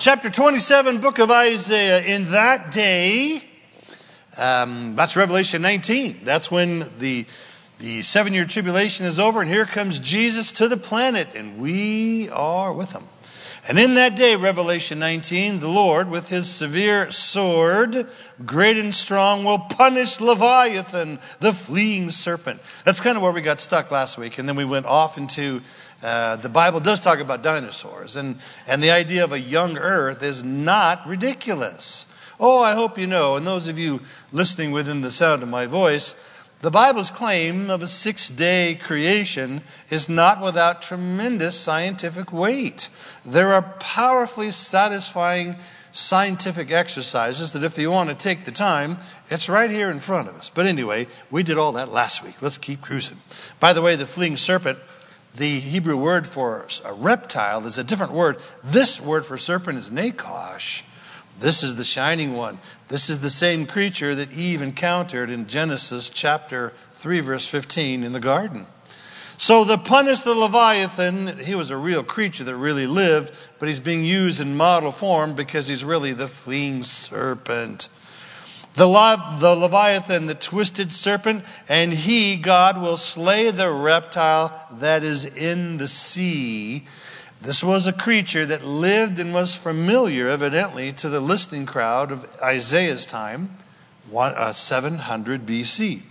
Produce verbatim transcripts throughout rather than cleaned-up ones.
chapter twenty-seven, book of Isaiah. In that day, um, that's Revelation nineteen. That's when the the seven-year tribulation is over, and here comes Jesus to the planet, and we are with him. And in that day, Revelation nineteen, the Lord, with his severe sword, great and strong, will punish Leviathan, the fleeing serpent. That's kind of where we got stuck last week. And then we went off into, uh, the Bible does talk about dinosaurs. And, and the idea of a young earth is not ridiculous. Oh, I hope you know, and those of you listening within the sound of my voice, the Bible's claim of a six-day creation is not without tremendous scientific weight. There are powerfully satisfying scientific exercises that if you want to take the time, it's right here in front of us. But anyway, we did all that last week. Let's keep cruising. By the way, the fleeing serpent, the Hebrew word for a reptile is a different word. This word for serpent is nakosh. This is the shining one. This is the same creature that Eve encountered in Genesis chapter three, verse fifteen in the garden. So the punish the Leviathan, he was a real creature that really lived, but he's being used in model form because he's really the fleeing serpent. The, the Leviathan, the twisted serpent, and he, God, will slay the reptile that is in the sea. This was a creature that lived and was familiar, evidently, to the listening crowd of Isaiah's time, seven hundred B C.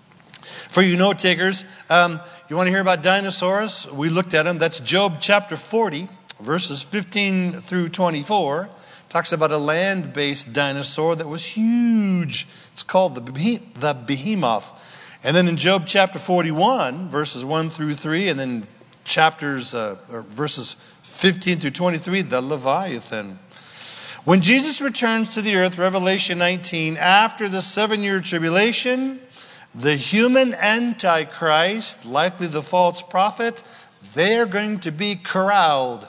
For you note takers, um, you want to hear about dinosaurs? We looked at them. That's Job chapter forty, verses fifteen through twenty-four. Talks about a land-based dinosaur that was huge. It's called the Beh- the behemoth. And then in Job chapter forty-one, verses one through three, and then chapters uh, or verses fifteen through twenty-three, the Leviathan. When Jesus returns to the earth, Revelation nineteen, after the seven-year tribulation, the human antichrist, likely the false prophet, they are going to be corralled.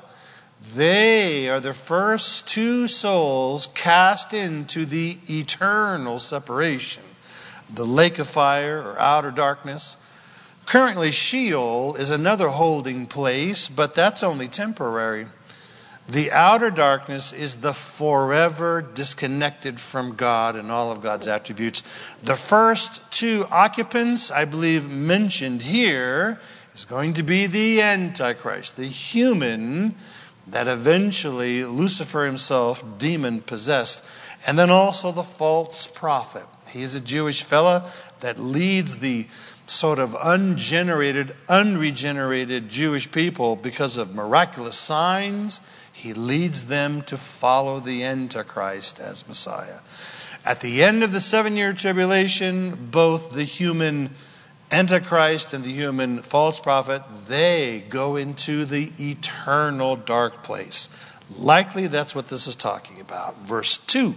They are the first two souls cast into the eternal separation, the lake of fire or outer darkness. Currently, Sheol is another holding place, but that's only temporary. The outer darkness is the forever disconnected from God and all of God's attributes. The first two occupants, I believe, mentioned here is going to be the Antichrist, the human that eventually Lucifer himself, demon-possessed, and then also the false prophet. He is a Jewish fella that leads the sort of ungenerated, unregenerated Jewish people because of miraculous signs. He leads them to follow the Antichrist as Messiah. At the end of the seven-year tribulation, both the human Antichrist and the human false prophet, they go into the eternal dark place. Likely that's what this is talking about. Verse two.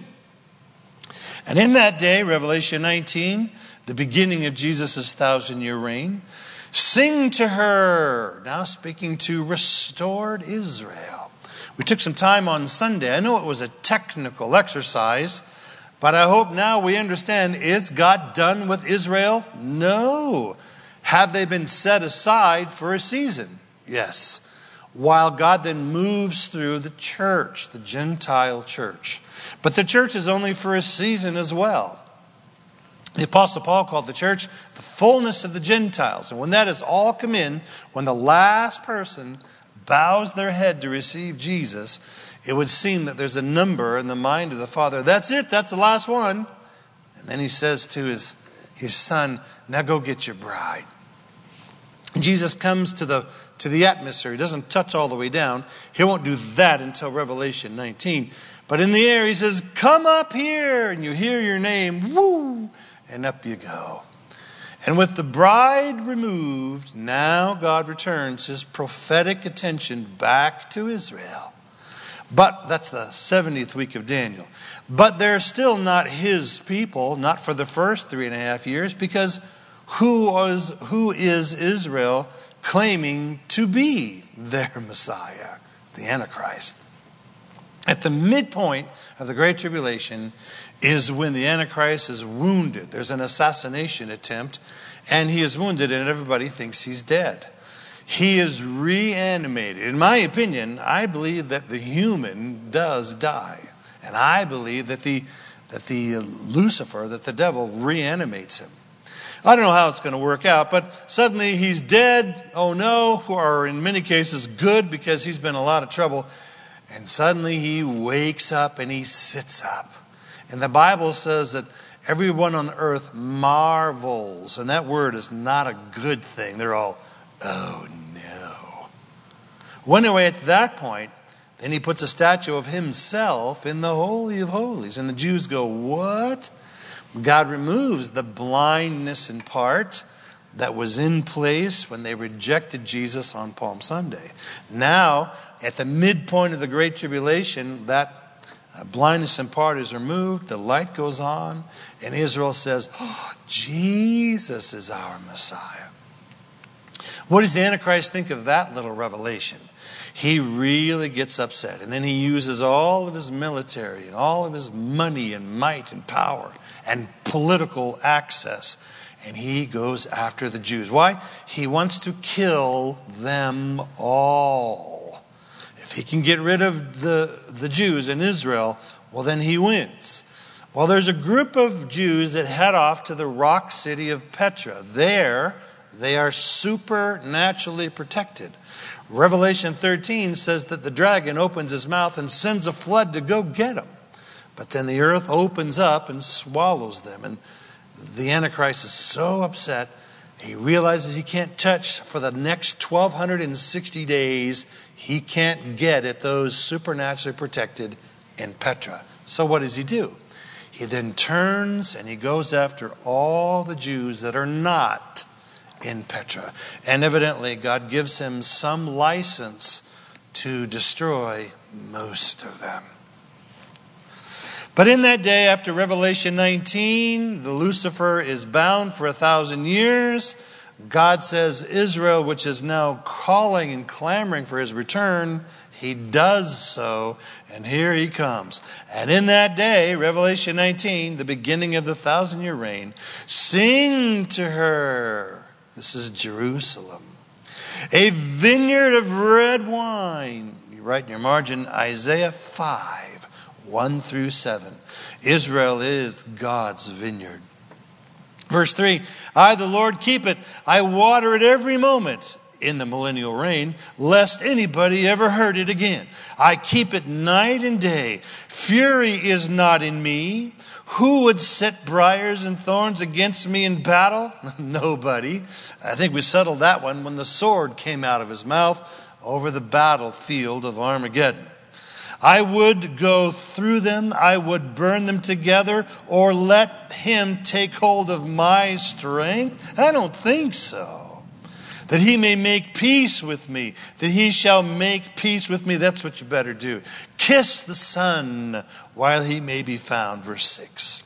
And in that day, Revelation nineteen, the beginning of Jesus' thousand-year reign, sing to her, now speaking to restored Israel. We took some time on Sunday. I know it was a technical exercise, but I hope now we understand, is God done with Israel? No. Have they been set aside for a season? Yes. While God then moves through the church, the Gentile church. But the church is only for a season as well. The Apostle Paul called the church the fullness of the Gentiles. And when that has all come in, when the last person bows their head to receive Jesus, it would seem that there's a number in the mind of the Father. That's it. That's the last one. And then he says to his, his son, now go get your bride. And Jesus comes to the, to the atmosphere. He doesn't touch all the way down. He won't do that until Revelation nineteen. But in the air, he says, come up here. And you hear your name. Woo! And up you go. And with the bride removed, now God returns his prophetic attention back to Israel. But that's the seventieth week of Daniel. But they're still not his people, not for the first three and a half years, because who was, who is Israel claiming to be their Messiah, the Antichrist? At the midpoint of the Great Tribulation is when the Antichrist is wounded. There's an assassination attempt, and he is wounded, and everybody thinks he's dead. He is reanimated. In my opinion, I believe that the human does die. And I believe that the that the Lucifer, that the devil reanimates him. I don't know how it's going to work out, but suddenly he's dead, oh no, or in many cases good because he's been in a lot of trouble. And suddenly he wakes up and he sits up. And the Bible says that everyone on earth marvels. And that word is not a good thing. They're all, oh no. Well, anyway, at that point, then he puts a statue of himself in the Holy of Holies. And the Jews go, what? God removes the blindness in part that was in place when they rejected Jesus on Palm Sunday. Now, at the midpoint of the Great Tribulation, that blindness in part is removed, the light goes on, and Israel says, oh, Jesus is our Messiah. What does the Antichrist think of that little revelation? He really gets upset. And then he uses all of his military and all of his money and might and power and political access. And he goes after the Jews. Why? He wants to kill them all. If he can get rid of the, the Jews in Israel, well, then he wins. Well, there's a group of Jews that head off to the rock city of Petra. There, they are supernaturally protected. Revelation thirteen says that the dragon opens his mouth and sends a flood to go get them. But then the earth opens up and swallows them. And the Antichrist is so upset, he realizes he can't touch for the next twelve sixty days. He can't get at those supernaturally protected in Petra. So what does he do? He then turns and he goes after all the Jews that are not in Petra. And evidently God gives him some license to destroy most of them. But in that day, after Revelation nineteen, the Lucifer is bound for a thousand years. God says Israel, which is now calling and clamoring for his return, he does so, and here he comes. And in that day, Revelation nineteen, the beginning of the thousand-year reign, sing to her. This is Jerusalem. A vineyard of red wine. You write in your margin, Isaiah five, one through seven. Israel is God's vineyard. Verse three, I, the Lord, keep it. I water it every moment in the millennial reign, lest anybody ever hurt it again. I keep it night and day. Fury is not in me. Who would set briars and thorns against me in battle? Nobody. I think we settled that one when the sword came out of his mouth over the battlefield of Armageddon. I would go through them, I would burn them together, or let him take hold of my strength? I don't think so. That he may make peace with me, that he shall make peace with me. That's what you better do. Kiss the Son while he may be found. Verse six.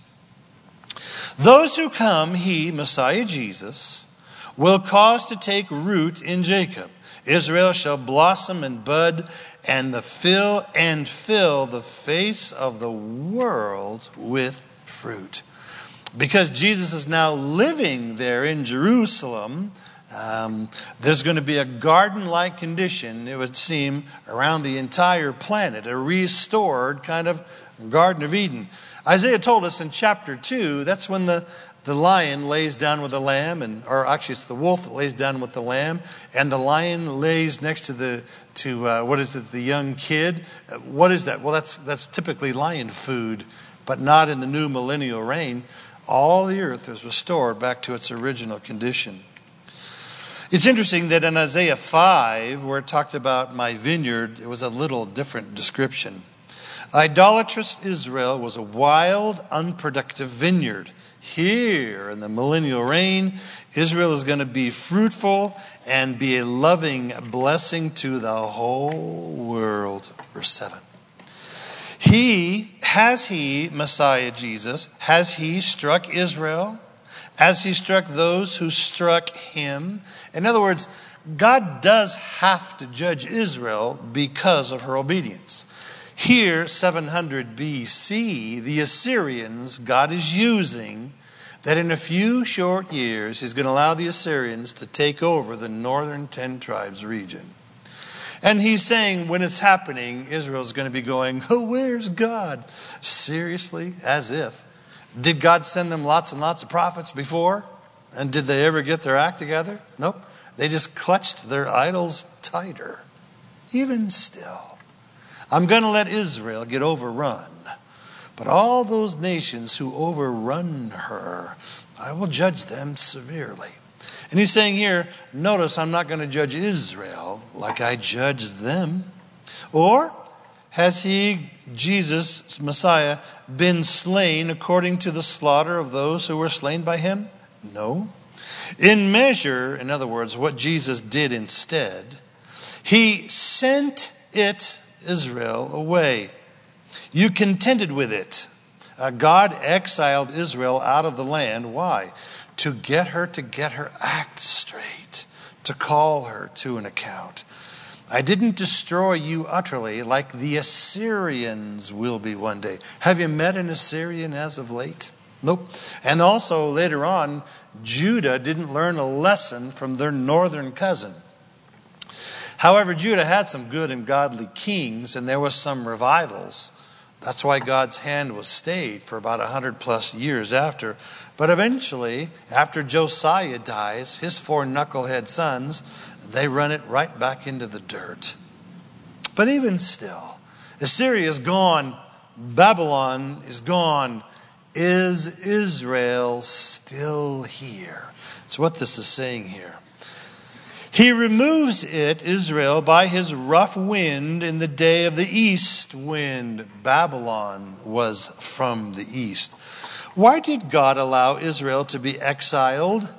Those who come, he, Messiah Jesus, will cause to take root in Jacob. Israel shall blossom and bud, and the fill and fill the face of the world with fruit. Because Jesus is now living there in Jerusalem, um, there's going to be a garden-like condition, it would seem, around the entire planet, a restored kind of Garden of Eden. Isaiah told us in chapter two, that's when the The lion lays down with the lamb, and or actually it's the wolf that lays down with the lamb, and the lion lays next to the to uh, what is it? The young kid. Uh, what is that? Well, that's that's typically lion food, but not in the new millennial reign. All the earth is restored back to its original condition. It's interesting that in Isaiah five, where it talked about my vineyard, it was a little different description. Idolatrous Israel was a wild, unproductive vineyard. Here in the millennial reign, Israel is going to be fruitful and be a loving blessing to the whole world. Verse seven. He, has he, Messiah Jesus, has he struck Israel? Has he struck those who struck him? In other words, God does have to judge Israel because of her obedience. Here, seven hundred B C, the Assyrians, God is using, that in a few short years he's going to allow the Assyrians to take over the northern ten tribes region. And he's saying when it's happening, Israel's going to be going, oh, where's God? Seriously? As if. Did God send them lots and lots of prophets before? And did they ever get their act together? Nope. They just clutched their idols tighter. Even still, I'm going to let Israel get overrun. But all those nations who overrun her, I will judge them severely. And he's saying here, notice I'm not going to judge Israel like I judged them. Or has he, Jesus, Messiah, been slain according to the slaughter of those who were slain by him? No. In measure, in other words, what Jesus did instead, he sent it, Israel, away. You contended with it. Uh, God exiled Israel out of the land. Why? To get her to get her act straight, to call her to an account. I didn't destroy you utterly like the Assyrians will be one day. Have you met an Assyrian as of late? Nope. And also later on, Judah didn't learn a lesson from their northern cousin. However, Judah had some good and godly kings, and there was some revivals. That's why God's hand was stayed for about a hundred plus years after. But eventually, after Josiah dies, his four knucklehead sons, they run it right back into the dirt. But even still, Assyria is gone. Babylon is gone. Is Israel still here? That's what this is saying here. He removes it, Israel, by his rough wind in the day of the east wind. Babylon was from the east. Why did God allow Israel to be exiled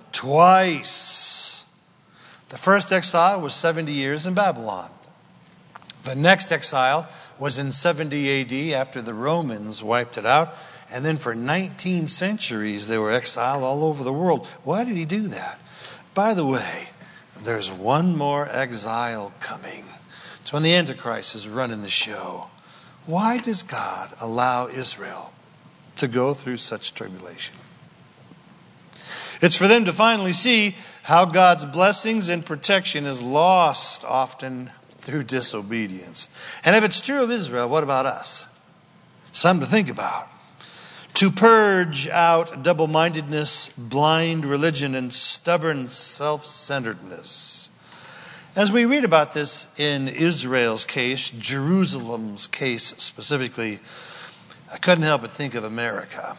twice? The first exile was seventy years in Babylon. The next exile was in seventy A D after the Romans wiped it out. And then for nineteen centuries they were exiled all over the world. Why did he do that? By the way, there's one more exile coming. It's when the Antichrist is running the show. Why does God allow Israel to go through such tribulation? It's for them to finally see how God's blessings and protection is lost often through disobedience. And if it's true of Israel, what about us? Something to think about. To purge out double-mindedness, blind religion, and stubborn self-centeredness. As we read about this in Israel's case, Jerusalem's case specifically, I couldn't help but think of America.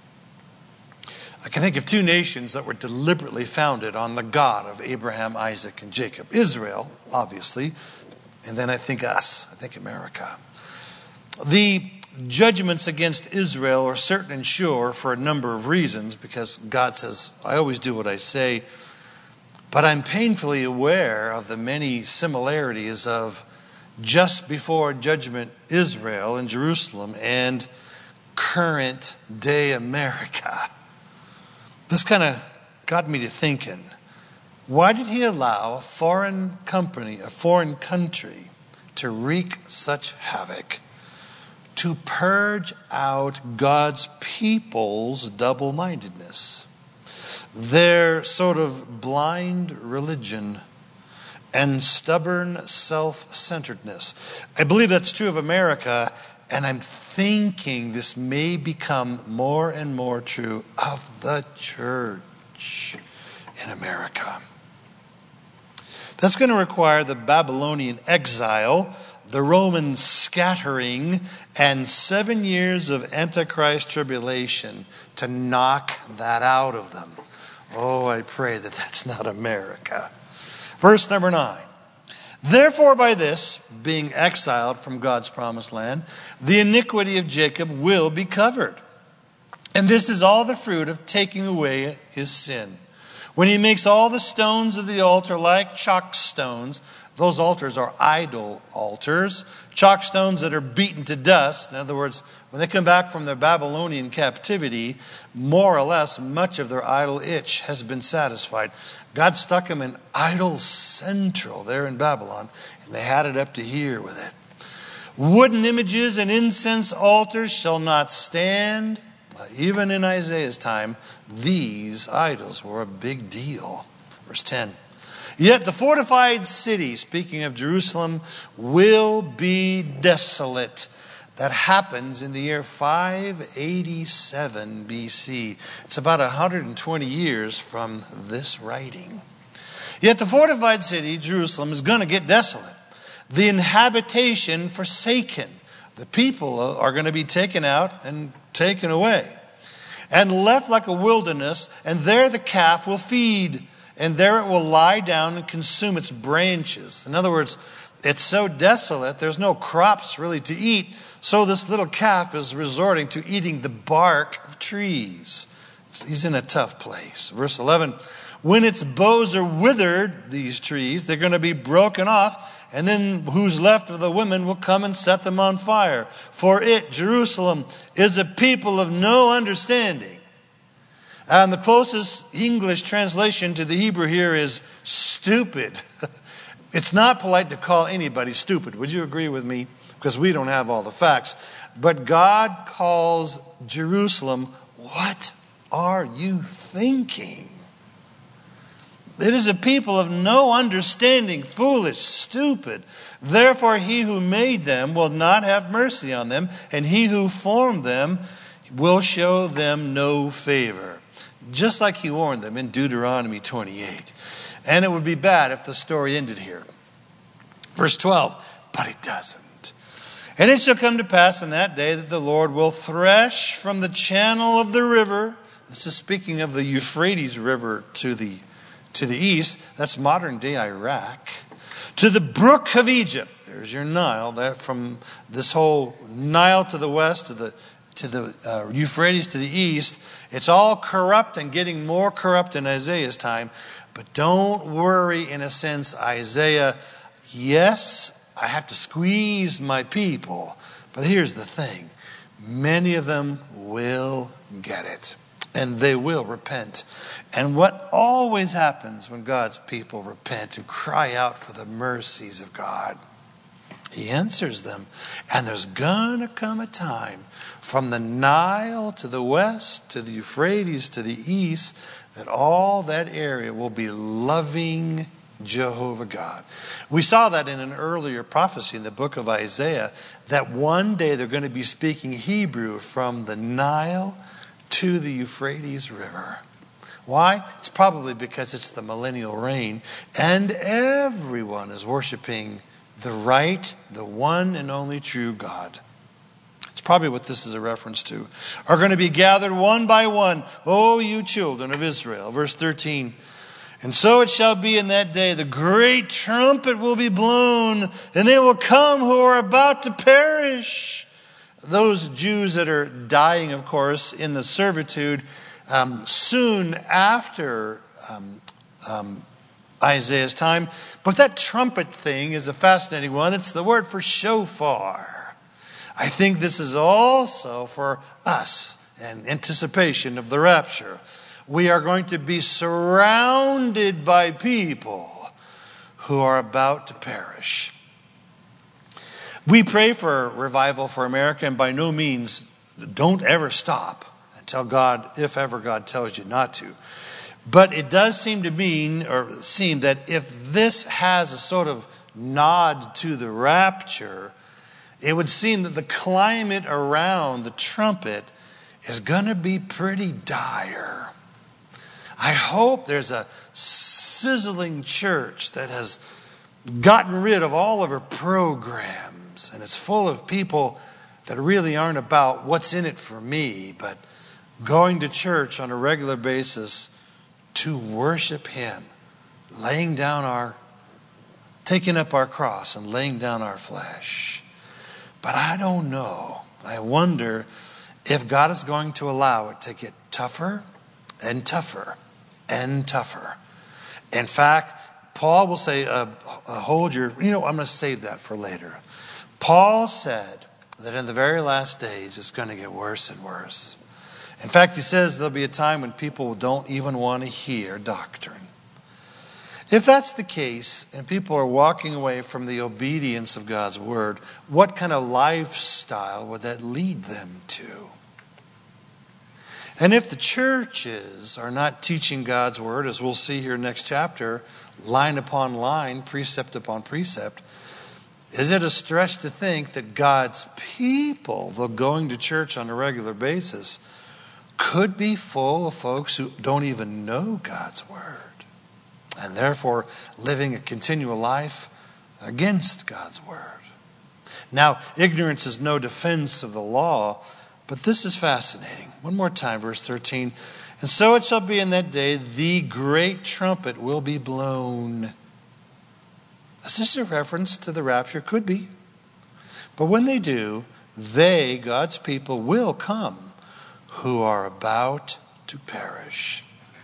I can think of two nations that were deliberately founded on the God of Abraham, Isaac, and Jacob. Israel, obviously, and then I think us. I think America. The judgments against Israel are certain and sure for a number of reasons, because God says, I always do what I say, but I'm painfully aware of the many similarities of just before judgment Israel and Jerusalem and current day America. This kind of got me to thinking, why did he allow a foreign company, a foreign country, to wreak such havoc? To purge out God's people's double-mindedness, their sort of blind religion and stubborn self-centeredness. I believe that's true of America, and I'm thinking this may become more and more true of the church in America. That's going to require the Babylonian exile, the Roman scattering, and seven years of Antichrist tribulation to knock that out of them. Oh, I pray that that's not America. Verse number nine. Therefore by this, being exiled from God's promised land, the iniquity of Jacob will be covered. And this is all the fruit of taking away his sin. When he makes all the stones of the altar like chalk stones, those altars are idol altars, chalk stones that are beaten to dust. In other words, when they come back from their Babylonian captivity, more or less much of their idol itch has been satisfied. God stuck them in idol central there in Babylon, and they had it up to here with it. Wooden images and incense altars shall not stand. Even in Isaiah's time, these idols were a big deal. Verse ten. Yet the fortified city, speaking of Jerusalem, will be desolate. That happens in the year five eighty-seven B C. It's about one hundred twenty years from this writing. Yet the fortified city, Jerusalem, is going to get desolate. The inhabitation forsaken. The people are going to be taken out and taken away. And left like a wilderness, and there the calf will feed. And there it will lie down and consume its branches. In other words, it's so desolate, there's no crops really to eat. So this little calf is resorting to eating the bark of trees. He's in a tough place. Verse eleven, when its boughs are withered, these trees, they're going to be broken off. And then who's left of the women will come and set them on fire. For it, Jerusalem, is a people of no understanding. And the closest English translation to the Hebrew here is stupid. It's not polite to call anybody stupid. Would you agree with me? Because we don't have all the facts. But God calls Jerusalem, what are you thinking? It is a people of no understanding, foolish, stupid. Therefore he who made them will not have mercy on them, and he who formed them will show them no favor. Just like he warned them in Deuteronomy twenty-eight. And it would be bad if the story ended here. Verse twelve, but it doesn't. And it shall come to pass in that day that the Lord will thresh from the channel of the river. This is speaking of the Euphrates River to the, to the east. That's modern day Iraq. To the brook of Egypt. There's your Nile. That from this whole Nile to the west, to the to the uh, Euphrates to the east. It's all corrupt and getting more corrupt in Isaiah's time. But don't worry, in a sense, Isaiah, yes, I have to squeeze my people. But here's the thing. Many of them will get it. And they will repent. And what always happens when God's people repent and cry out for the mercies of God, he answers them. And there's going to come a time from the Nile to the west, to the Euphrates to the east, that all that area will be loving Jehovah God. We saw that in an earlier prophecy in the book of Isaiah, that one day they're going to be speaking Hebrew from the Nile to the Euphrates River. Why? It's probably because it's the millennial reign, and everyone is worshiping the right, the one and only true God. It's probably what this is a reference to. Are going to be gathered one by one, O you children of Israel. Verse thirteen. And so it shall be in that day, the great trumpet will be blown, and they will come who are about to perish. Those Jews that are dying, of course, in the servitude, um, soon after um, um, Isaiah's time. But that trumpet thing is a fascinating one. It's the word for shofar. I think this is also for us in anticipation of the rapture. We are going to be surrounded by people who are about to perish. We pray for revival for America, and by no means don't ever stop until God, if ever God tells you not to. But it does seem to mean, or seem that if this has a sort of nod to the rapture, it would seem that the climate around the trumpet is going to be pretty dire. I hope there's a sizzling church that has gotten rid of all of her programs, and it's full of people that really aren't about what's in it for me, but going to church on a regular basis to worship Him, laying down our, taking up our cross and laying down our flesh. But I don't know. I wonder if God is going to allow it to get tougher and tougher and tougher. In fact, Paul will say, uh, uh, hold your, you know, I'm going to save that for later. Paul said that in the very last days, it's going to get worse and worse. In fact, he says there'll be a time when people don't even want to hear doctrine. If that's the case, and people are walking away from the obedience of God's word, what kind of lifestyle would that lead them to? And if the churches are not teaching God's word, as we'll see here next chapter, line upon line, precept upon precept, is it a stretch to think that God's people, though going to church on a regular basis, could be full of folks who don't even know God's word, and therefore living a continual life against God's word? Now, ignorance is no defense of the law, but this is fascinating. One more time, verse thirteen. And so it shall be in that day, the great trumpet will be blown. Is this a reference to the rapture? Could be. But when they do, they, God's people, will come who are about to perish.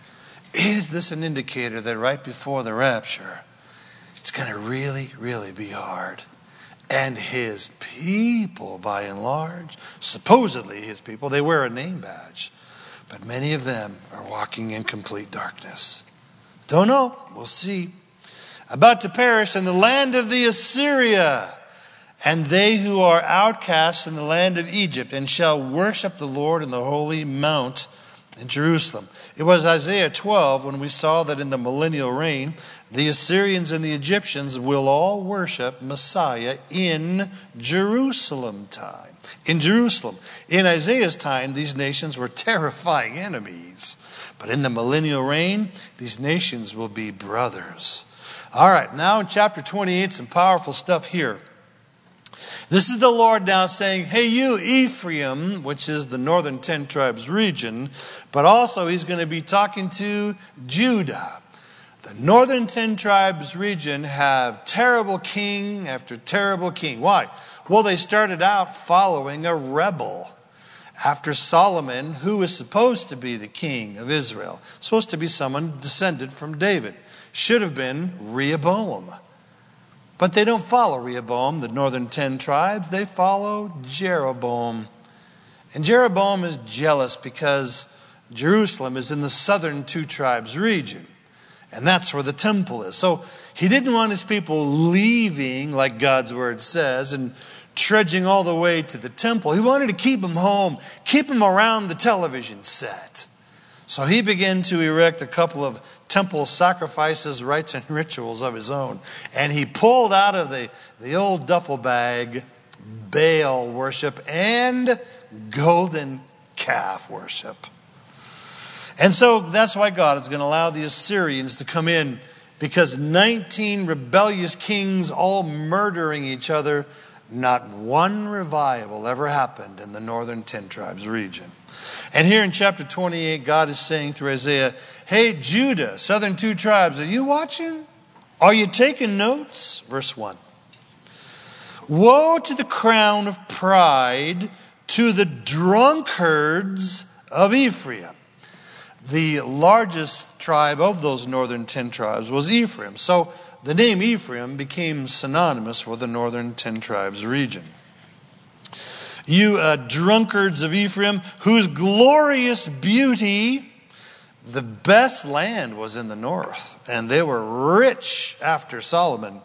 Is this an indicator that right before the rapture, it's going to really, really be hard? And his people, by and large, supposedly his people, they wear a name badge. But many of them are walking in complete darkness. Don't know. We'll see. About to perish in the land of the Assyria, and they who are outcasts in the land of Egypt, and shall worship the Lord in the holy mount in Jerusalem. It was Isaiah twelve when we saw that in the millennial reign, the Assyrians and the Egyptians will all worship Messiah in Jerusalem time. In Jerusalem. In Isaiah's time, these nations were terrifying enemies. But in the millennial reign, these nations will be brothers. All right, now in chapter twenty-eight, some powerful stuff here. This is the Lord now saying, hey, you, Ephraim, which is the northern ten tribes region, but also he's going to be talking to Judah. The northern ten tribes region have terrible king after terrible king. Why? Well, they started out following a rebel after Solomon, who was supposed to be the king of Israel, supposed to be someone descended from David. Should have been Rehoboam. But they don't follow Rehoboam, the northern ten tribes. They follow Jeroboam. And Jeroboam is jealous because Jerusalem is in the southern two tribes region. And that's where the temple is. So he didn't want his people leaving, like God's word says, and trudging all the way to the temple. He wanted to keep them home, keep them around the television set. So he began to erect a couple of temple sacrifices, rites, and rituals of his own. And he pulled out of the, the old duffel bag Baal worship and golden calf worship. And so that's why God is going to allow the Assyrians to come in, because nineteen rebellious kings all murdering each other, not one revival ever happened in the northern ten tribes region. And here in chapter twenty-eight, God is saying through Isaiah, hey, Judah, southern two tribes, are you watching? Are you taking notes? Verse one. Woe to the crown of pride, to the drunkards of Ephraim. The largest tribe of those northern ten tribes was Ephraim. So the name Ephraim became synonymous with the northern ten tribes region. You uh, drunkards of Ephraim, whose glorious beauty, the best land was in the north, and they were rich after Solomon.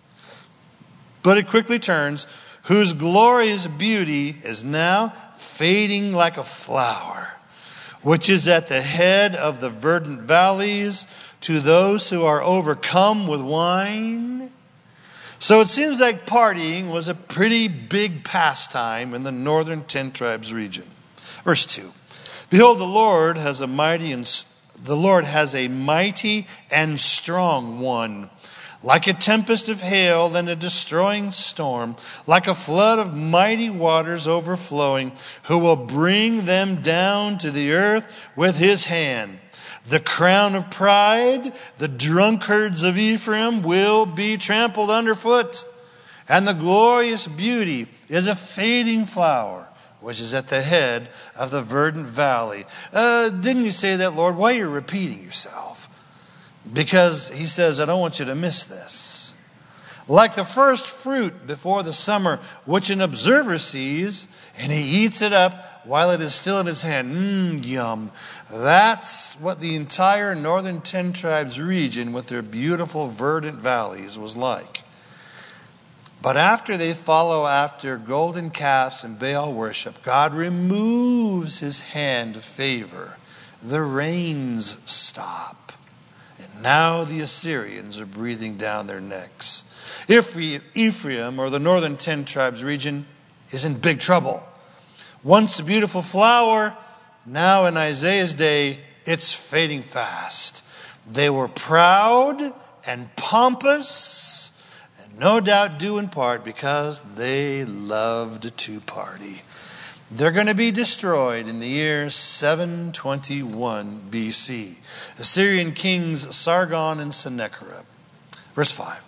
But it quickly turns, whose glorious beauty is now fading like a flower, which is at the head of the verdant valleys, to those who are overcome with wine. So it seems like partying was a pretty big pastime in the northern ten tribes region. Verse two. Behold, the Lord has a mighty and the Lord has a mighty and strong one, like a tempest of hail and a destroying storm, like a flood of mighty waters overflowing, who will bring them down to the earth with his hand. The crown of pride, the drunkards of Ephraim, will be trampled underfoot. And the glorious beauty is a fading flower, which is at the head of the verdant valley. Uh, didn't you say that, Lord? Why are you repeating yourself? Because he says, I don't want you to miss this. Like the first fruit before the summer, which an observer sees, and he eats it up while it is still in his hand. Mmm, yum. That's what the entire northern ten tribes region with their beautiful verdant valleys was like. But after they follow after golden calves and Baal worship, God removes his hand of favor. The rains stop. And now the Assyrians are breathing down their necks. Ephraim, or the northern ten tribes region, is in big trouble. Once a beautiful flower, now in Isaiah's day, it's fading fast. They were proud and pompous, and no doubt due in part because they loved to party. They're going to be destroyed in the year seven twenty-one B C. Assyrian kings Sargon and Sennacherib. Verse five.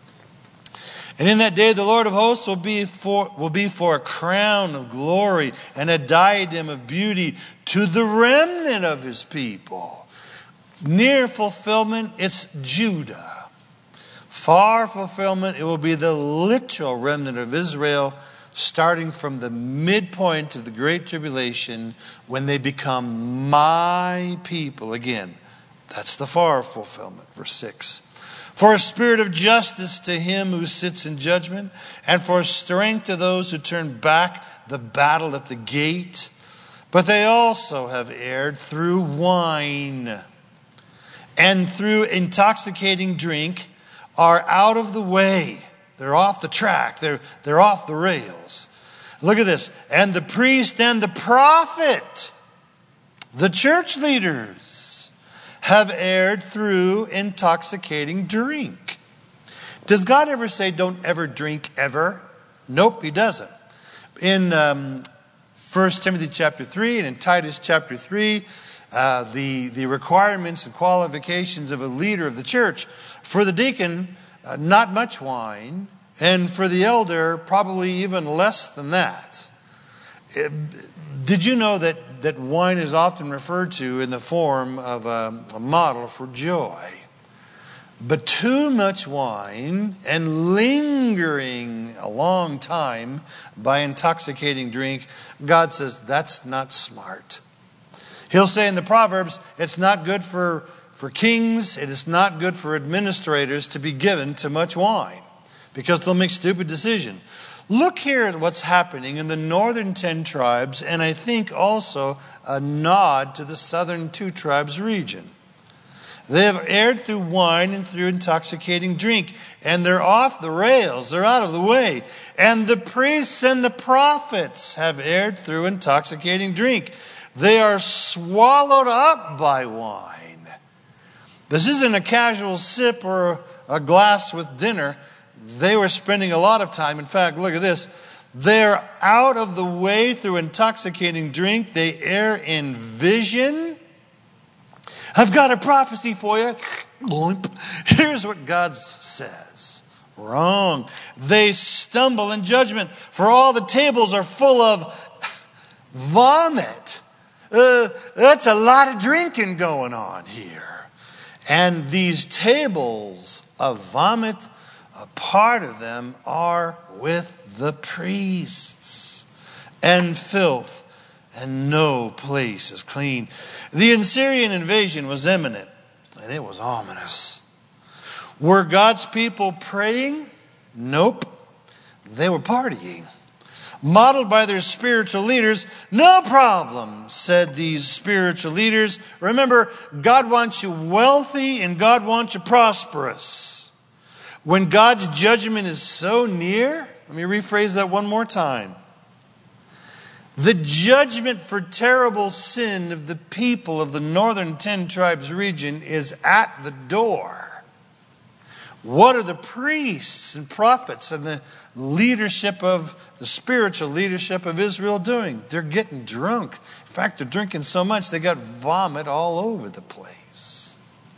And in that day the Lord of hosts will be for will be for a crown of glory and a diadem of beauty to the remnant of his people. Near fulfillment, it's Judah. Far fulfillment, it will be the literal remnant of Israel, starting from the midpoint of the Great Tribulation when they become my people again. That's the far fulfillment. Verse six. For a spirit of justice to him who sits in judgment, and for strength to those who turn back the battle at the gate. But they also have erred through wine, and through intoxicating drink are out of the way. They're off the track. They're, they're off the rails. Look at this. And the priest and the prophet, the church leaders, have erred through intoxicating drink. Does God ever say don't ever drink ever? Nope, he doesn't. In um, First Timothy chapter three and in Titus chapter three, uh, the, the requirements and qualifications of a leader of the church. For the deacon, uh, not much wine, and for the elder, probably even less than that. It, did you know that, that wine is often referred to in the form of a, a model for joy? But too much wine and lingering a long time by intoxicating drink, God says that's not smart. He'll say in the Proverbs, it's not good for, for kings, it is not good for administrators to be given too much wine, because they'll make stupid decisions. Look here at what's happening in the northern ten tribes, and I think also a nod to the southern two tribes region. They have erred through wine and through intoxicating drink, and they're off the rails. They're out of the way. And the priests and the prophets have erred through intoxicating drink. They are swallowed up by wine. This isn't a casual sip or a glass with dinner. They were spending a lot of time. In fact, look at this. They're out of the way through intoxicating drink. They err in vision. I've got a prophecy for you. Here's what God says. Wrong. They stumble in judgment, for all the tables are full of vomit. Uh, that's a lot of drinking going on here. And these tables of vomit, a part of them are with the priests, and filth, and no place is clean. The Assyrian invasion was imminent, and it was ominous. Were God's people praying? Nope. They were partying. Modeled by their spiritual leaders, no problem, said these spiritual leaders. Remember, God wants you wealthy and God wants you prosperous. When God's judgment is so near, let me rephrase that one more time. The judgment for terrible sin of the people of the northern ten tribes region is at the door. What are the priests and prophets and the leadership of the spiritual leadership of Israel doing? They're getting drunk. In fact, they're drinking so much they got vomit all over the place.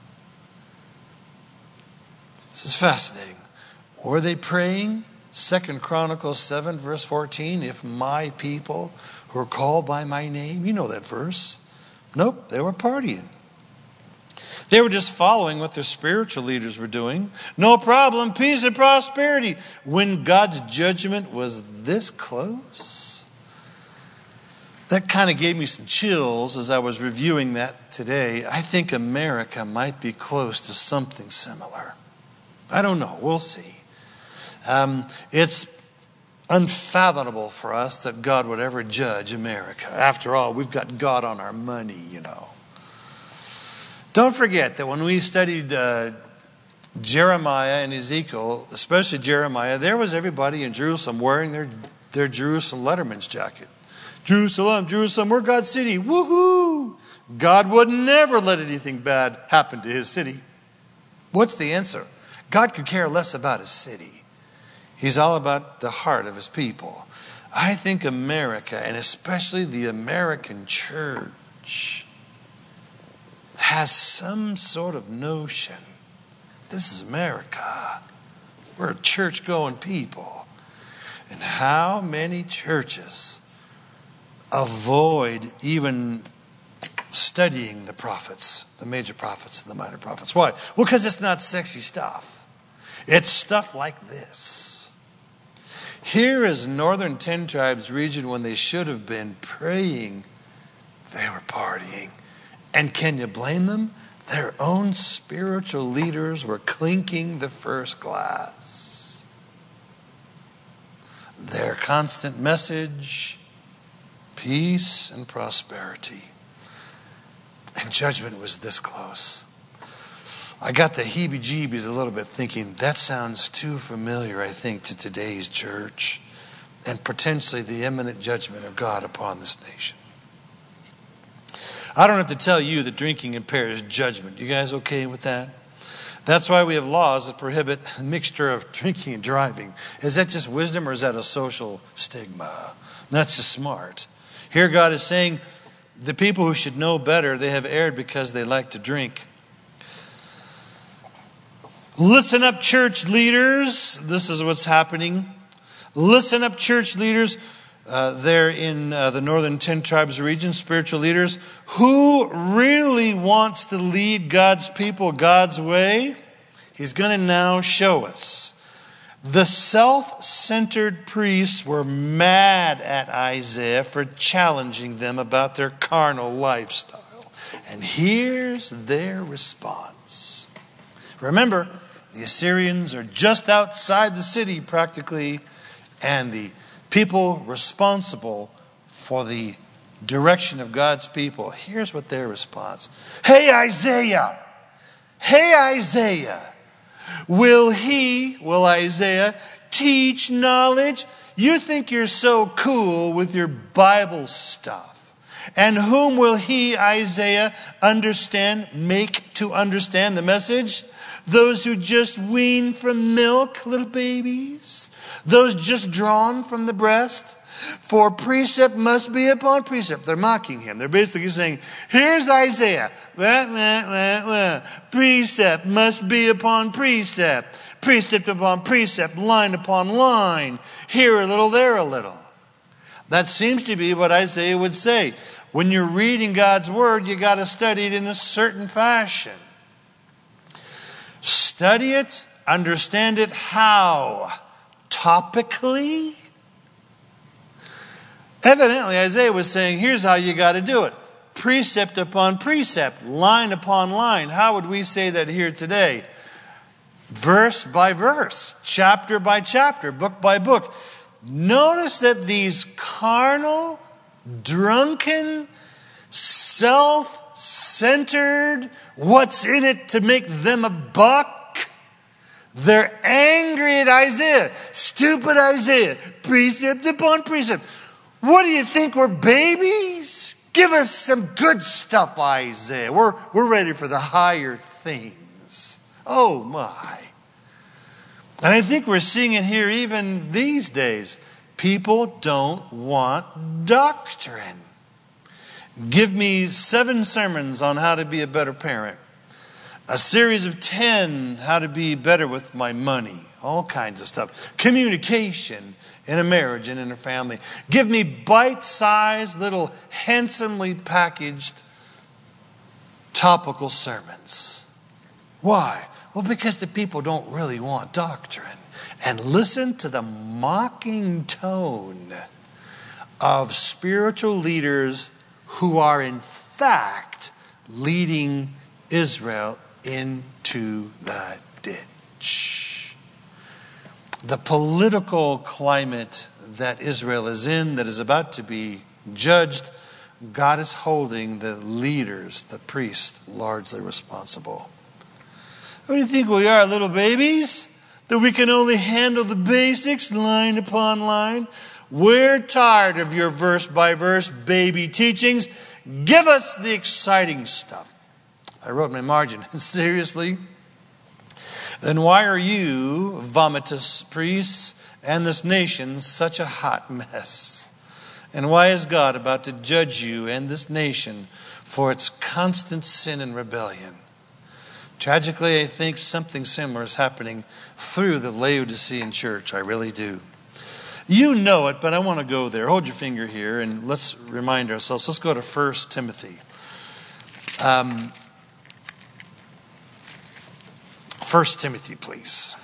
This is fascinating. Were they praying? Second Chronicles seven, verse fourteen, if my people who are called by my name, you know that verse. Nope, they were partying. They were just following what their spiritual leaders were doing. No problem, peace and prosperity. When God's judgment was this close. That kind of gave me some chills as I was reviewing that today. I think America might be close to something similar. I don't know, we'll see. Um, it's unfathomable for us that God would ever judge America. After all, we've got God on our money, you know. Don't forget that when we studied uh, Jeremiah and Ezekiel, especially Jeremiah, there was everybody in Jerusalem wearing their, their Jerusalem letterman's jacket. Jerusalem, Jerusalem, we're God's city. Woohoo! God would never let anything bad happen to his city. What's the answer? God could care less about his city. He's all about the heart of his people. I think America, and especially the American church, has some sort of notion. This is America. We're a church-going people. And how many churches avoid even studying the prophets, the major prophets and the minor prophets? Why? Well, because it's not sexy stuff. It's stuff like this. Here is Northern Ten Tribes region when they should have been praying. They were partying. And can you blame them? Their own spiritual leaders were clinking the first glass. Their constant message, peace and prosperity. And judgment was this close. I got the heebie-jeebies a little bit thinking, that sounds too familiar, I think, to today's church and potentially the imminent judgment of God upon this nation. I don't have to tell you that drinking impairs judgment. You guys okay with that? That's why we have laws that prohibit a mixture of drinking and driving. Is that just wisdom or is that a social stigma? That's just smart. Here God is saying the people who should know better, they have erred because they like to drink. Listen up, church leaders. This is what's happening. Listen up, church leaders. Uh, there in uh, the Northern Ten Tribes region, spiritual leaders. Who really wants to lead God's people God's way? He's going to now show us. The self-centered priests were mad at Isaiah for challenging them about their carnal lifestyle. And here's their response. Remember, the Assyrians are just outside the city practically, and the people responsible for the direction of God's people. Here's what their response. Hey, Isaiah. Hey, Isaiah. Will he, will Isaiah, teach knowledge? You think you're so cool with your Bible stuff. And whom will he, Isaiah, understand, make to understand the message? Those who just wean from milk, little babies. Those just drawn from the breast. For precept must be upon precept. They're mocking him. They're basically saying, here's Isaiah. Wah, wah, wah, wah. Precept must be upon precept. Precept upon precept, line upon line. Here a little, there a little. That seems to be what Isaiah would say. When you're reading God's word, you got to study it in a certain fashion. Study it, understand it. How? Topically? Evidently, Isaiah was saying, here's how you got to do it. Precept upon precept, line upon line. How would we say that here today? Verse by verse, chapter by chapter, book by book. Notice that these carnal, drunken, self-centered, what's in it to make them a buck? They're angry at Isaiah. Stupid Isaiah. Precept upon precept. What do you think? We're babies? Give us some good stuff, Isaiah. We're, we're ready for the higher things. Oh my. And I think we're seeing it here even these days. People don't want doctrine. Give me seven sermons on how to be a better parent. A series of ten, how to be better with my money. All kinds of stuff. Communication in a marriage and in a family. Give me bite-sized, little handsomely packaged topical sermons. Why? Well, because the people don't really want doctrine. And listen to the mocking tone of spiritual leaders who are in fact leading Israel into the ditch. the political climate that Israel is in, that is about to be judged, God is holding the leaders, the priests, largely responsible. Who do you think we are, little babies? That we can only handle the basics line upon line? We're tired of your verse by verse baby teachings. Give us the exciting stuff. I wrote in my margin, seriously? Then why are you, vomitous priests, and this nation such a hot mess? And why is God about to judge you and this nation for its constant sin and rebellion? Tragically, I think something similar is happening through the Laodicean church. I really do. You know it, but I want to go there. Hold your finger here and let's remind ourselves. Let's go to First Timothy. Um, First Timothy, please.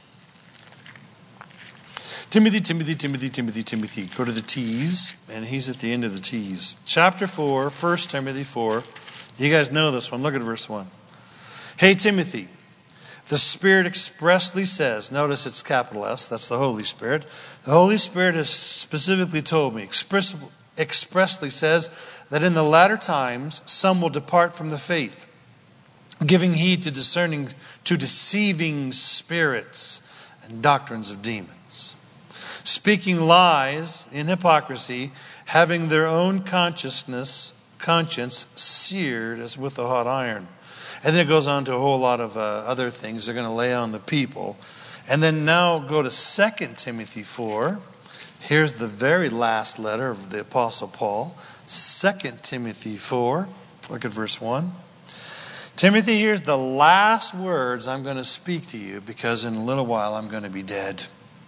Timothy, Timothy, Timothy, Timothy, Timothy. Go to the T's, and he's at the end of the T's. Chapter four, First Timothy four. You guys know this one. Look at verse one. Hey, Timothy, the Spirit expressly says, notice it's capital S, that's the Holy Spirit. The Holy Spirit has specifically told me, express, expressly says that in the latter times, some will depart from the faith, giving heed to discerning, to deceiving spirits and doctrines of demons, speaking lies in hypocrisy, having their own consciousness, conscience seared as with a hot iron. And then it goes on to a whole lot of uh, other things they're going to lay on the people. And then now go to Second Timothy four. Here's the very last letter of the Apostle Paul. Second Timothy four. Look at verse one. Timothy, here's the last words I'm going to speak to you, because in a little while I'm going to be dead.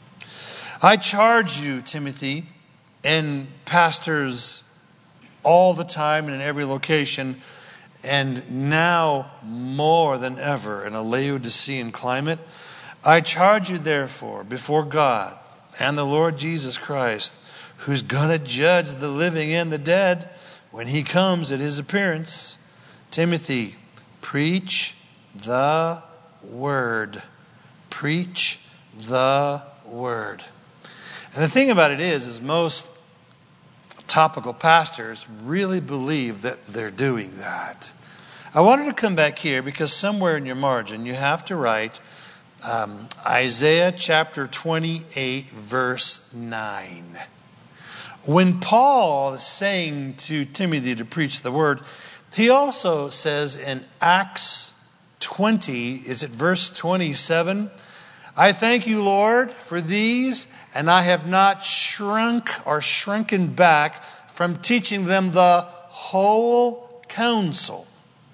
I charge you, Timothy, and pastors all the time and in every location, and now more than ever in a Laodicean climate, I charge you therefore before God and the Lord Jesus Christ, who's going to judge the living and the dead when he comes at his appearance. Timothy, preach the word. Preach the word. And the thing about it is, is most topical pastors really believe that they're doing that. I wanted to come back here because somewhere in your margin you have to write um, Isaiah chapter twenty-eight verse nine. When Paul is saying to Timothy to preach the word, he also says in Acts twenty, is it verse twenty-seven? I thank you, Lord, for these, and I have not shrunk or shrunken back from teaching them the whole counsel.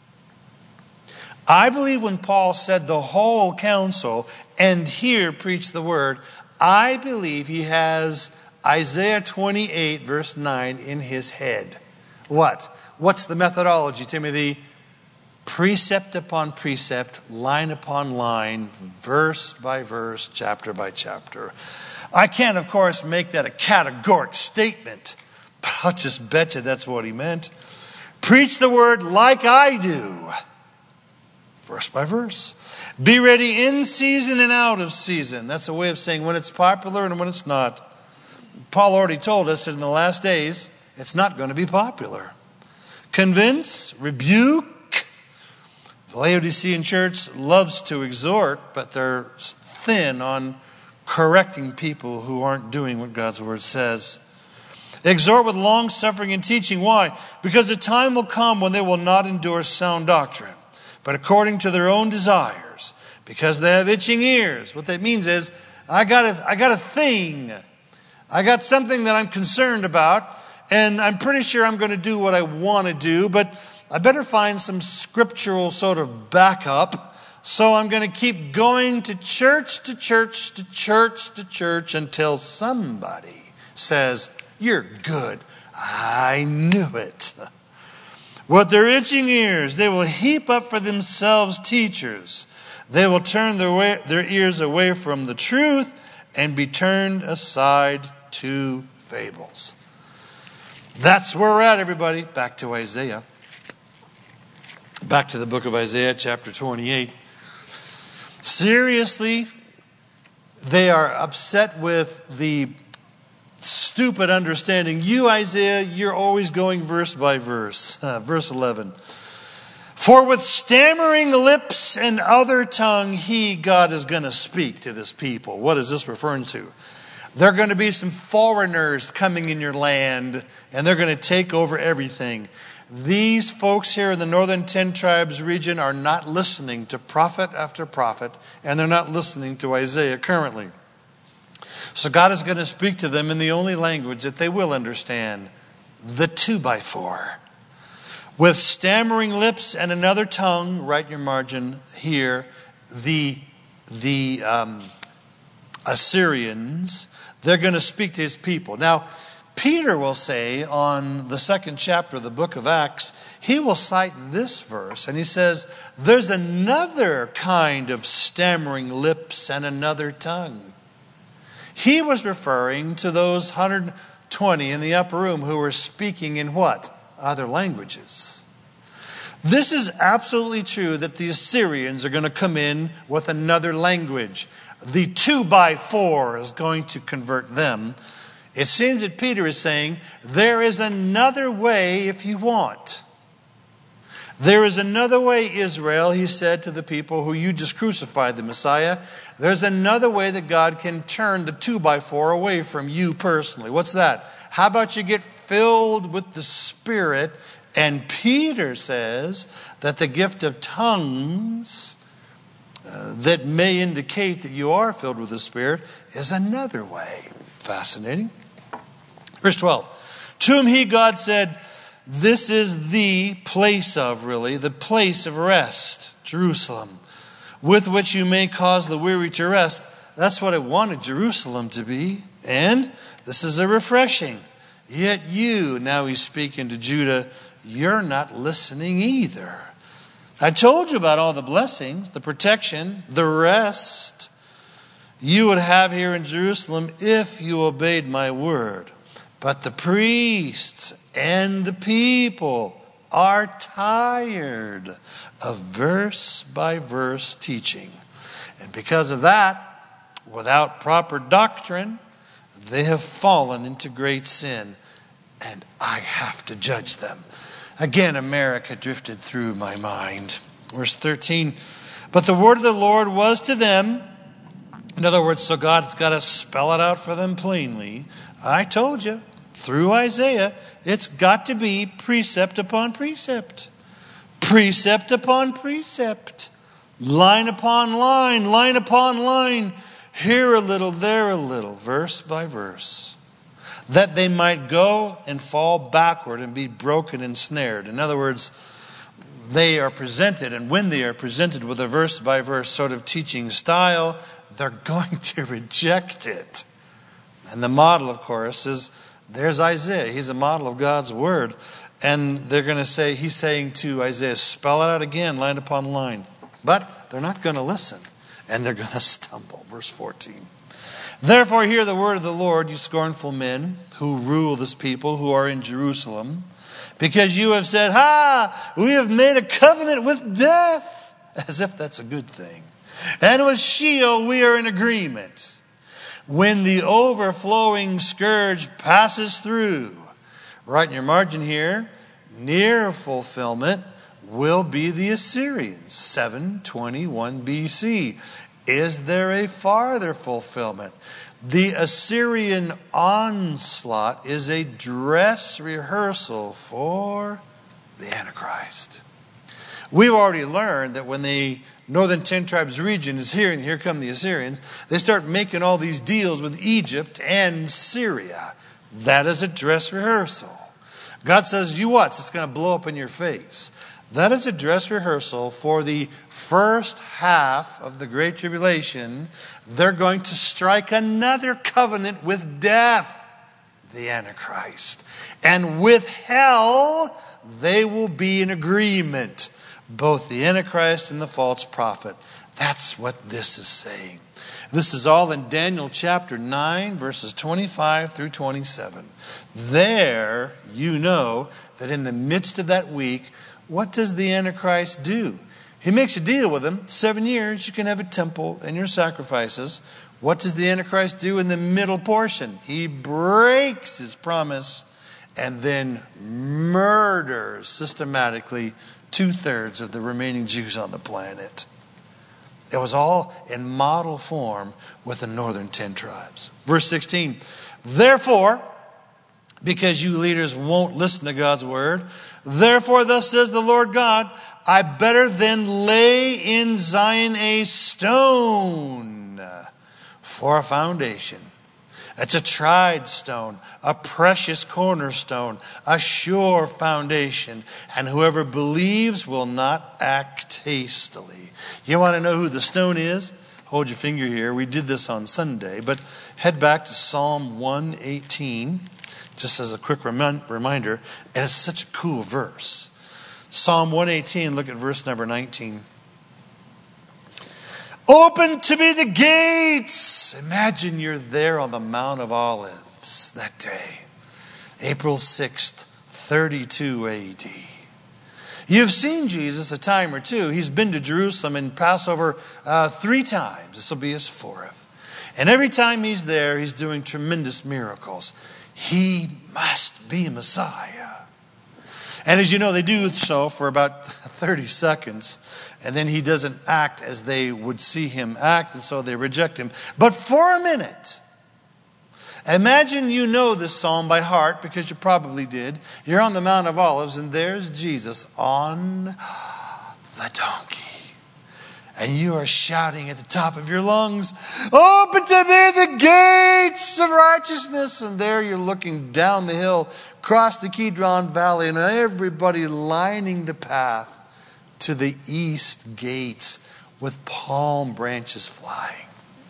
I believe when Paul said the whole counsel, and here preach the word, I believe he has Isaiah twenty-eight verse nine in his head. What? What's the methodology, Timothy? Precept upon precept, line upon line, verse by verse, chapter by chapter. I can't, of course, make that a categoric statement, but I'll just bet you that's what he meant. Preach the word like I do, verse by verse. Be ready in season and out of season. That's a way of saying when it's popular and when it's not. Paul already told us that in the last days, it's not going to be popular. Convince, rebuke. The Laodicean church loves to exhort, but they're thin on correcting people who aren't doing what God's word says. Exhort with long suffering and teaching. Why? Because the time will come when they will not endure sound doctrine, but according to their own desires, because they have itching ears. What that means is, I got a, I got a thing. I got something that I'm concerned about, and I'm pretty sure I'm going to do what I want to do, but I better find some scriptural sort of backup. So I'm going to keep going to church, to church, to church, to church until somebody says, you're good. I knew it. With their itching ears, they will heap up for themselves teachers. They will turn their, way, their ears away from the truth and be turned aside to fables. That's where we're at, everybody. Back to Isaiah. Back to the book of Isaiah, chapter twenty-eight. Seriously, They are upset with the stupid understanding. You, Isaiah, you're always going verse by verse. Uh, verse eleven. For with stammering lips and other tongue, he, God, is going to speak to this people. What is this referring to? There are going to be some foreigners coming in your land, and they're going to take over everything. These folks here in the northern ten tribes region are not listening to prophet after prophet, and they're not listening to Isaiah currently. So God is going to speak to them in the only language that they will understand, the two by four. With stammering lips and another tongue, write in your margin here, the, the um, Assyrians, they're going to speak to his people. Now, Peter will say on the second chapter of the book of Acts, he will cite this verse, and he says, there's another kind of stammering lips and another tongue. He was referring to those one hundred twenty in the upper room who were speaking in what? Other languages. This is absolutely true that the Assyrians are going to come in with another language. The two by four is going to convert them. It seems that Peter is saying, there is another way if you want. There is another way, Israel, he said to the people who you just crucified the Messiah. There's another way that God can turn the two by four away from you personally. What's that? How about you get filled with the Spirit? And Peter says that the gift of tongues uh, that may indicate that you are filled with the Spirit is another way. Fascinating. Verse twelve. To whom he, God, said, this is the place of, really, the place of rest, Jerusalem, with which you may cause the weary to rest. That's what I wanted Jerusalem to be. And this is a refreshing. Yet you, now he's speaking to Judah, you're not listening either. I told you about all the blessings, the protection, the rest you would have here in Jerusalem if you obeyed my word. But the priests and the people are tired of verse by verse teaching. And because of that, without proper doctrine, they have fallen into great sin. And I have to judge them. Again, America drifted through my mind. Verse thirteen. But the word of the Lord was to them. In other words, so God's got to spell it out for them plainly. I told you, through Isaiah, it's got to be precept upon precept. Precept upon precept. Line upon line, line upon line. Here a little, there a little, verse by verse. That they might go and fall backward and be broken and snared. In other words, they are presented, and when they are presented with a verse by verse sort of teaching style, they're going to reject it. And the model, of course, is there's Isaiah. He's a model of God's word. And they're going to say, he's saying to Isaiah, spell it out again, line upon line. But they're not going to listen. And they're going to stumble. Verse fourteen. Therefore hear the word of the Lord, you scornful men who rule this people who are in Jerusalem. Because you have said, ha, we have made a covenant with death. As if that's a good thing. And with Sheol we are in agreement. When the overflowing scourge passes through. Right in your margin here, near fulfillment will be the Assyrians, seven twenty-one B C. Is there a farther fulfillment? The Assyrian onslaught is a dress rehearsal for the Antichrist. We've already learned that when the northern ten tribes region is here, and here come the Assyrians, they start making all these deals with Egypt and Syria. That is a dress rehearsal. God says, you watch, it's going to blow up in your face. That is a dress rehearsal for the first half of the Great Tribulation. They're going to strike another covenant with death, the Antichrist. And with hell, they will be in agreement, both the Antichrist and the false prophet. That's what this is saying. This is all in Daniel chapter nine, verses twenty-five through twenty-seven. There, you know that in the midst of that week, what does the Antichrist do? He makes a deal with them. Seven years, you can have a temple and your sacrifices. What does the Antichrist do in the middle portion? He breaks his promise and then murders systematically two-thirds of the remaining Jews on the planet. It was all in model form with the northern ten tribes. Verse sixteen, therefore, because you leaders won't listen to God's word, therefore thus says the Lord God, I better than lay in Zion a stone for a foundation. It's a tried stone, a precious cornerstone, a sure foundation. And whoever believes will not act hastily. You want to know who the stone is? Hold your finger here. We did this on Sunday. But head back to Psalm one eighteen, just as a quick rem- reminder. And it's such a cool verse. Psalm one eighteen, look at verse number nineteen. Open to me the gates. Imagine you're there on the Mount of Olives that day. April sixth, thirty-two A D. You've seen Jesus a time or two. He's been to Jerusalem in Passover uh, three times. This will be his fourth. And every time he's there, he's doing tremendous miracles. He must be Messiah. And as you know, they do so for about thirty seconds. And then he doesn't act as they would see him act, and so they reject him. But for a minute, imagine you know this psalm by heart, because you probably did. You're on the Mount of Olives, and there's Jesus on the donkey. And you are shouting at the top of your lungs, open to me the gates of righteousness. And there you're looking down the hill, across the Kidron Valley, and everybody lining the path to the east gates with palm branches flying.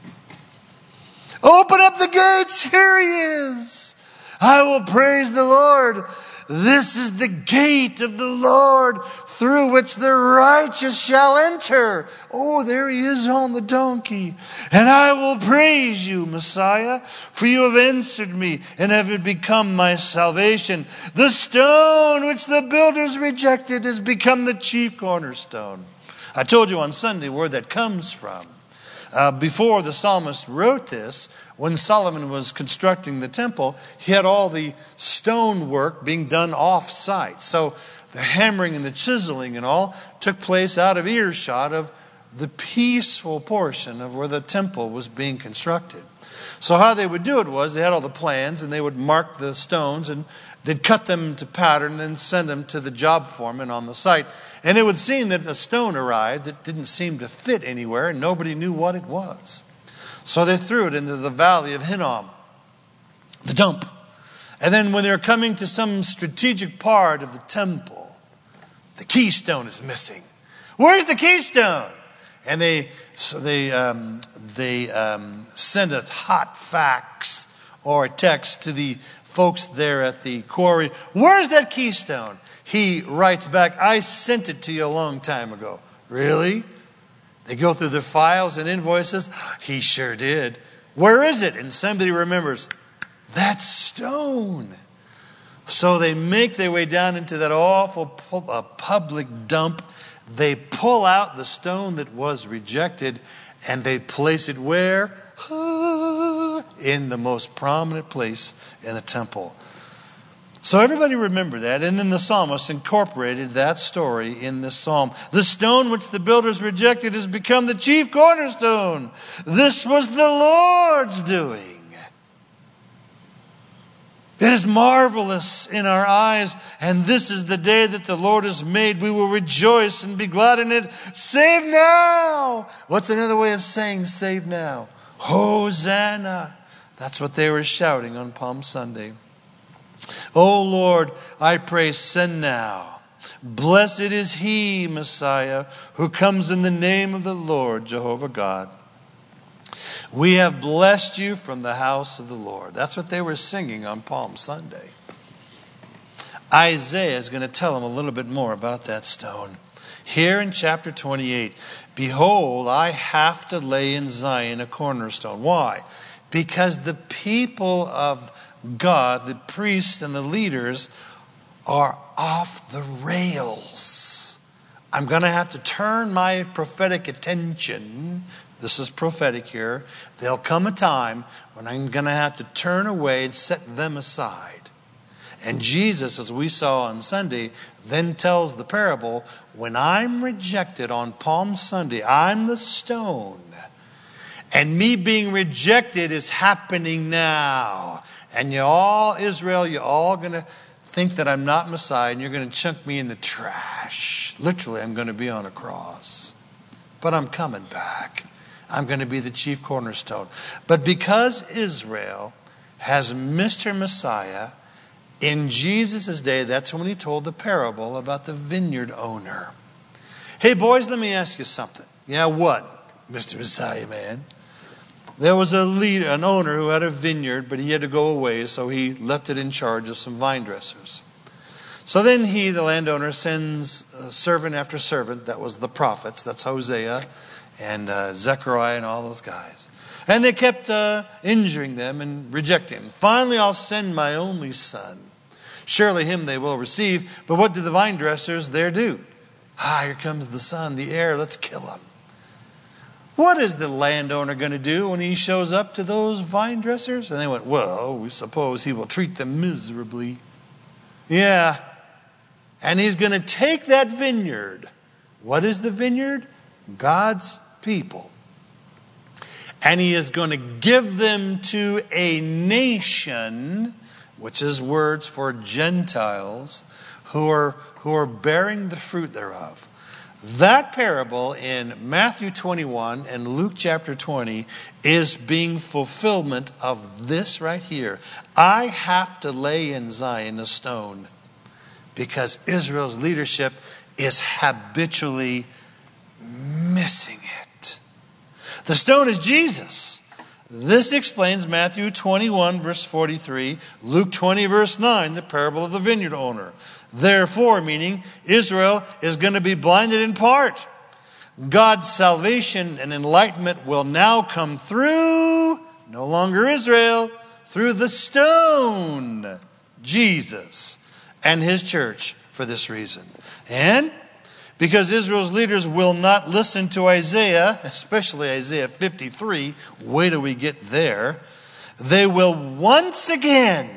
Open up the gates, here he is. I will praise the Lord. This is the gate of the Lord through which the righteous shall enter. Oh, there he is on the donkey. And I will praise you, Messiah, for you have answered me and have become my salvation. The stone which the builders rejected has become the chief cornerstone. I told you on Sunday where that comes from. Uh, before the psalmist wrote this, when Solomon was constructing the temple, he had all the stone work being done off-site. So the hammering and the chiseling and all took place out of earshot of the peaceful portion of where the temple was being constructed. So how they would do it was they had all the plans, and they would mark the stones, and they'd cut them to pattern and then send them to the job foreman on the site. And it would seem that a stone arrived that didn't seem to fit anywhere, and nobody knew what it was. So they threw it into the valley of Hinnom, the dump. And then when they're coming to some strategic part of the temple, the keystone is missing. Where's the keystone? And they so they um, they um, send a hot fax or a text to the folks there at the quarry. Where's that keystone? He writes back, I sent it to you a long time ago. Really? They go through the files and invoices. He sure did. Where is it? And somebody remembers, that stone. So they make their way down into that awful public dump. They pull out the stone that was rejected, and they place it where? In the most prominent place in the temple. So everybody remember that. And then the psalmist incorporated that story in this psalm. The stone which the builders rejected has become the chief cornerstone. This was the Lord's doing. It is marvelous in our eyes, and this is the day that the Lord has made. We will rejoice and be glad in it. Save now. What's another way of saying save now? Hosanna. That's what they were shouting on Palm Sunday. Oh Lord, I pray, send now. Blessed is he, Messiah, who comes in the name of the Lord, Jehovah God. We have blessed you from the house of the Lord. That's what they were singing on Palm Sunday. Isaiah is going to tell them a little bit more about that stone. Here in chapter twenty-eight, behold, I have to lay in Zion a cornerstone. Why? Because the people of God, the priests and the leaders, are off the rails. I'm going to have to turn my prophetic attention this is prophetic here, there'll come a time when I'm going to have to turn away and set them aside. And Jesus, as we saw on Sunday, then tells the parable, when I'm rejected on Palm Sunday, I'm the stone. And me being rejected is happening now. And you all, Israel, you're all going to think that I'm not Messiah, and you're going to chunk me in the trash. Literally, I'm going to be on a cross. But I'm coming back. I'm going to be the chief cornerstone. But because Israel has missed her Messiah, in Jesus' day, that's when he told the parable about the vineyard owner. Hey, boys, let me ask you something. Yeah, what, Mister Messiah man? There was a leader, an owner who had a vineyard, but he had to go away, so he left it in charge of some vine dressers. So then he, the landowner, sends servant after servant. That was the prophets. That's Hosea and uh, Zechariah and all those guys. And they kept uh, injuring them and rejecting him. Finally, I'll send my only son. Surely him they will receive. But what do the vine dressers there do? Ah, here comes the son, the heir. Let's kill him. What is the landowner going to do when he shows up to those vine dressers? And they went, well, we suppose he will treat them miserably. Yeah. And he's going to take that vineyard. What is the vineyard? God's people. And he is going to give them to a nation, which is words for Gentiles, who are, who are bearing the fruit thereof. That parable in Matthew twenty-one and Luke chapter twenty is being fulfillment of this right here. I have to lay in Zion a stone because Israel's leadership is habitually missing it. The stone is Jesus. This explains Matthew twenty-one verse forty-three, Luke twenty verse nine, the parable of the vineyard owner. Therefore, meaning Israel is going to be blinded in part. God's salvation and enlightenment will now come through, no longer Israel, through the stone, Jesus, and his church for this reason. And because Israel's leaders will not listen to Isaiah, especially Isaiah fifty-three, wait till we get there, they will once again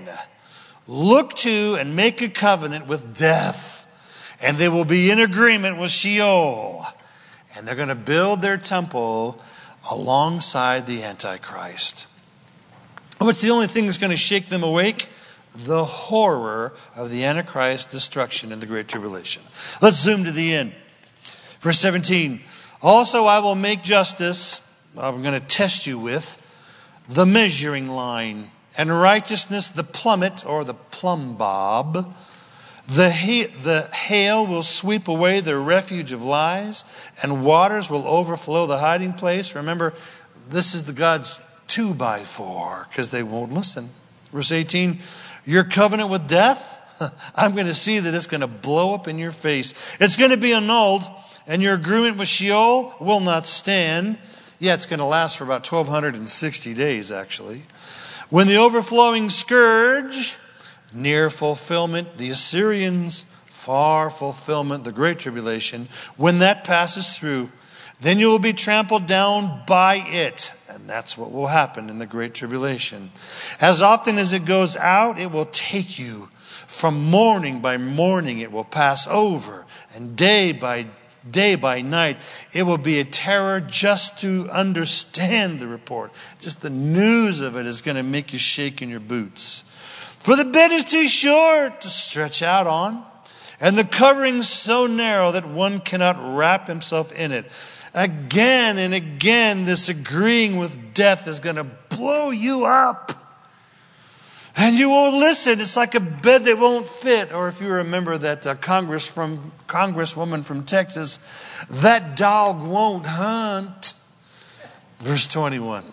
look to and make a covenant with death. And they will be in agreement with Sheol. And they're going to build their temple alongside the Antichrist. What's the only thing that's going to shake them awake? The horror of the Antichrist destruction in the Great Tribulation. Let's zoom to the end. Verse seventeen. Also I will make justice, I'm going to test you with, the measuring line, and righteousness the plummet or the plumb bob. The, ha- the hail will sweep away the refuge of lies, and waters will overflow the hiding place. Remember, this is the God's two by four, because they won't listen. Verse eighteen, your covenant with death, I'm going to see that it's going to blow up in your face. It's going to be annulled, and your agreement with Sheol will not stand. Yeah, it's going to last for about twelve sixty days, actually. When the overflowing scourge, near fulfillment, the Assyrians, far fulfillment, the Great Tribulation, when that passes through, then you will be trampled down by it. And that's what will happen in the Great Tribulation. As often as it goes out, it will take you. From morning by morning, it will pass over. And day by day by night, it will be a terror just to understand the report. Just the news of it is going to make you shake in your boots. For the bed is too short to stretch out on, and the covering so narrow that one cannot wrap himself in it. Again and again, this agreeing with death is going to blow you up. And you won't listen. It's like a bed that won't fit. Or if you remember that uh, Congress from, Congresswoman from Texas, that dog won't hunt. Verse twenty-one.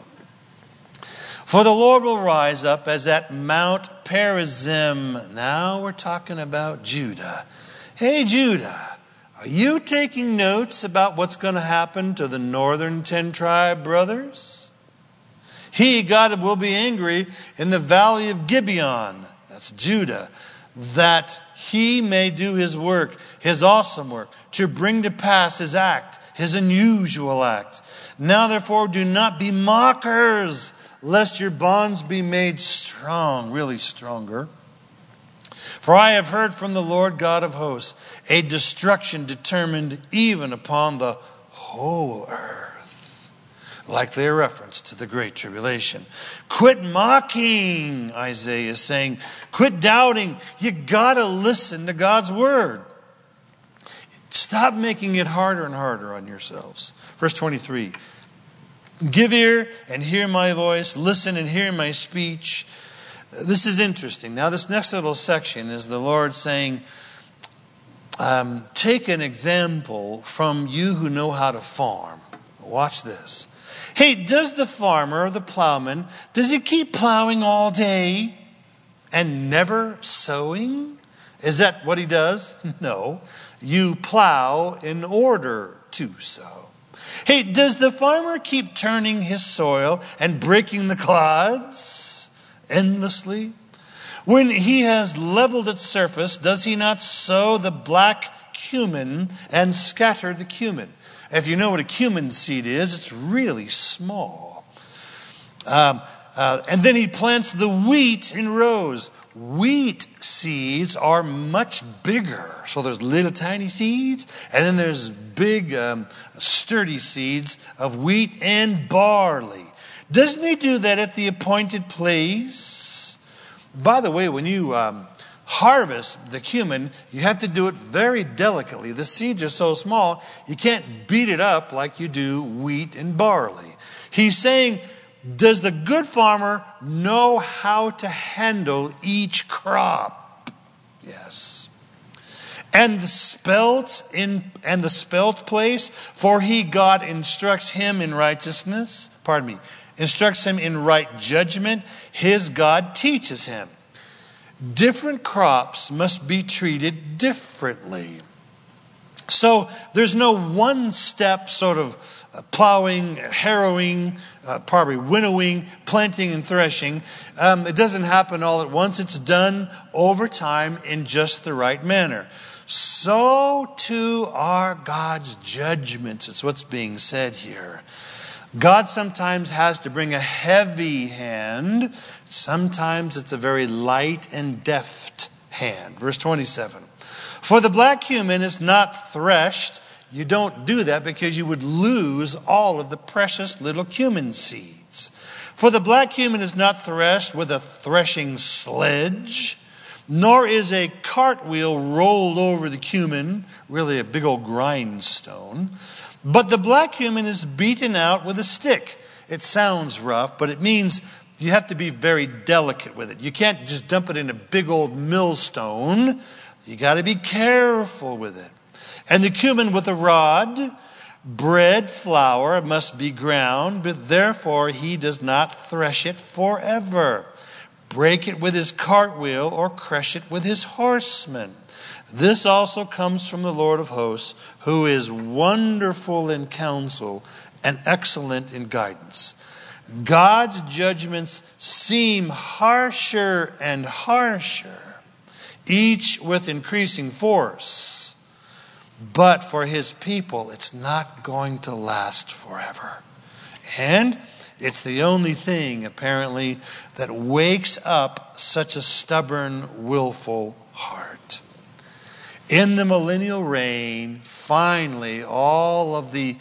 For the Lord will rise up as at Mount Perazim. Now we're talking about Judah. Hey, Judah, are you taking notes about what's going to happen to the northern ten tribe brothers? He, God, will be angry in the valley of Gibeon, that's Judah, that he may do his work, his awesome work, to bring to pass his act, his unusual act. Now therefore do not be mockers, lest your bonds be made strong, really stronger. For I have heard from the Lord God of hosts a destruction determined even upon the whole earth. Likely a reference to the Great Tribulation. Quit mocking, Isaiah is saying. Quit doubting. You gotta listen to God's word. Stop making it harder and harder on yourselves. Verse twenty-three. Give ear and hear my voice. Listen and hear my speech. This is interesting. Now, this next little section is the Lord saying, um, take an example from you who know how to farm. Watch this. Hey, does the farmer or the plowman, does he keep plowing all day and never sowing? Is that what he does? No. You plow in order to sow. Hey, does the farmer keep turning his soil and breaking the clods endlessly? When he has leveled its surface, does he not sow the black cumin and scatter the cumin? If you know what a cumin seed is, it's really small. Um, uh, and then he plants the wheat in rows. Wheat seeds are much bigger. So there's little tiny seeds, and then there's big, um, sturdy seeds of wheat and barley. Doesn't he do that at the appointed place? By the way, when you um, harvest the cumin, you have to do it very delicately. The seeds are so small, you can't beat it up like you do wheat and barley. He's saying, does the good farmer know how to handle each crop? Yes. And the spelt in and the spelt place, for he God instructs him in righteousness. Pardon me. Instructs him in right judgment. His God teaches him. Different crops must be treated differently. So there's no one-step sort of plowing, harrowing, uh, probably winnowing, planting, and threshing. Um, it doesn't happen all at once. It's done over time in just the right manner. So too are God's judgments. It's what's being said here. God sometimes has to bring a heavy hand. Sometimes it's a very light and deft hand. Verse twenty-seven. For the black cumin is not threshed. You don't do that because you would lose all of the precious little cumin seeds. For the black cumin is not threshed with a threshing sledge, nor is a cartwheel rolled over the cumin, really a big old grindstone. But the black cumin is beaten out with a stick. It sounds rough, but it means you have to be very delicate with it. You can't just dump it in a big old millstone. You got to be careful with it. And the cumin with a rod, bread, flour must be ground, but therefore he does not thresh it forever. Break it with his cartwheel or crush it with his horsemen. This also comes from the Lord of hosts, who is wonderful in counsel and excellent in guidance. God's judgments seem harsher and harsher, each with increasing force. But for his people, it's not going to last forever. And it's the only thing, apparently, that wakes up such a stubborn, willful heart. In the millennial reign, finally, all of the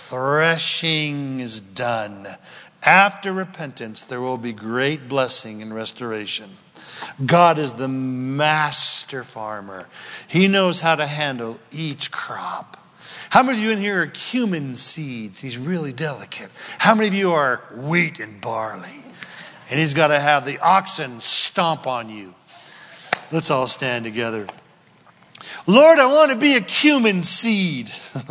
threshing is done. After repentance, there will be great blessing and restoration. God is the master farmer. He knows how to handle each crop. How many of you in here are cumin seeds? He's really delicate. How many of you are wheat and barley? And he's got to have the oxen stomp on you. Let's all stand together. Lord, I want to be a cumin seed.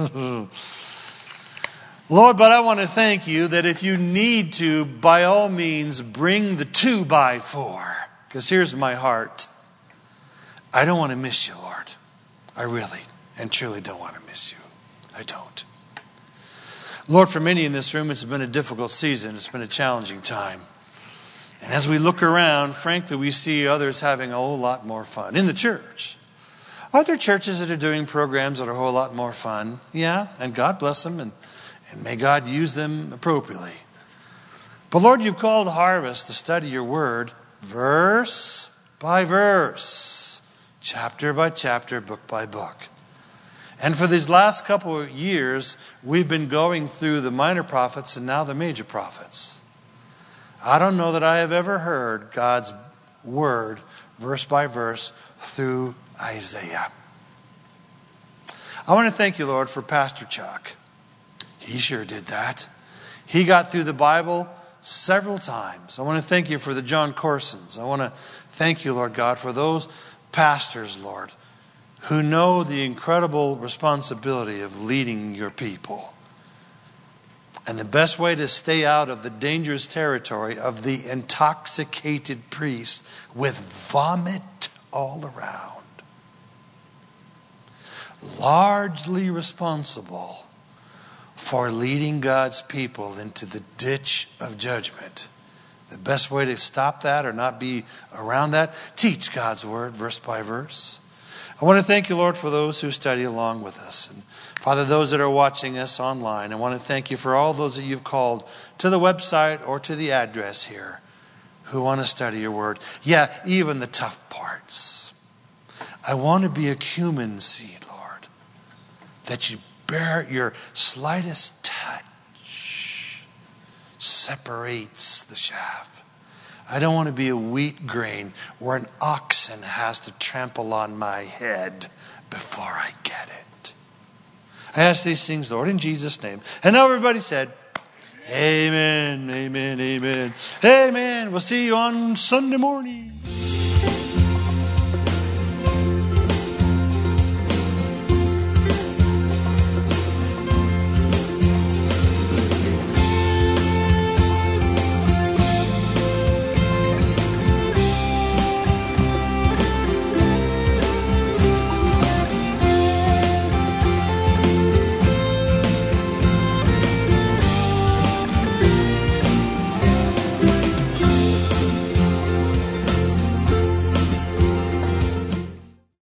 Lord, but I want to thank you that if you need to, by all means, bring the two by four. Because here's my heart. I don't want to miss you, Lord. I really and truly don't want to miss you. I don't. Lord, for many in this room, it's been a difficult season. It's been a challenging time. And as we look around, frankly, we see others having a whole lot more fun in the church. Are there churches that are doing programs that are a whole lot more fun? Yeah, and God bless them. And, And may God use them appropriately. But Lord, you've called Harvest to study your word verse by verse, chapter by chapter, book by book. And for these last couple of years, we've been going through the minor prophets and now the major prophets. I don't know that I have ever heard God's word verse by verse through Isaiah. I want to thank you, Lord, for Pastor Chuck. He sure did that. He got through the Bible several times. I want to thank you for the John Corsons. I want to thank you, Lord God, for those pastors, Lord, who know the incredible responsibility of leading your people. And the best way to stay out of the dangerous territory of the intoxicated priest with vomit all around. Largely responsible for leading God's people into the ditch of judgment. The best way to stop that or not be around that, teach God's word verse by verse. I want to thank you, Lord, for those who study along with us. And Father, those that are watching us online, I want to thank you for all those that you've called to the website or to the address here who want to study your word. Yeah, even the tough parts. I want to be a cumin seed, Lord, that you bear your slightest touch separates the chaff. I don't want to be a wheat grain where an oxen has to trample on my head before I get it. I ask these things, Lord, in Jesus' name. And now everybody said, amen, amen, amen, amen. We'll see you on Sunday morning.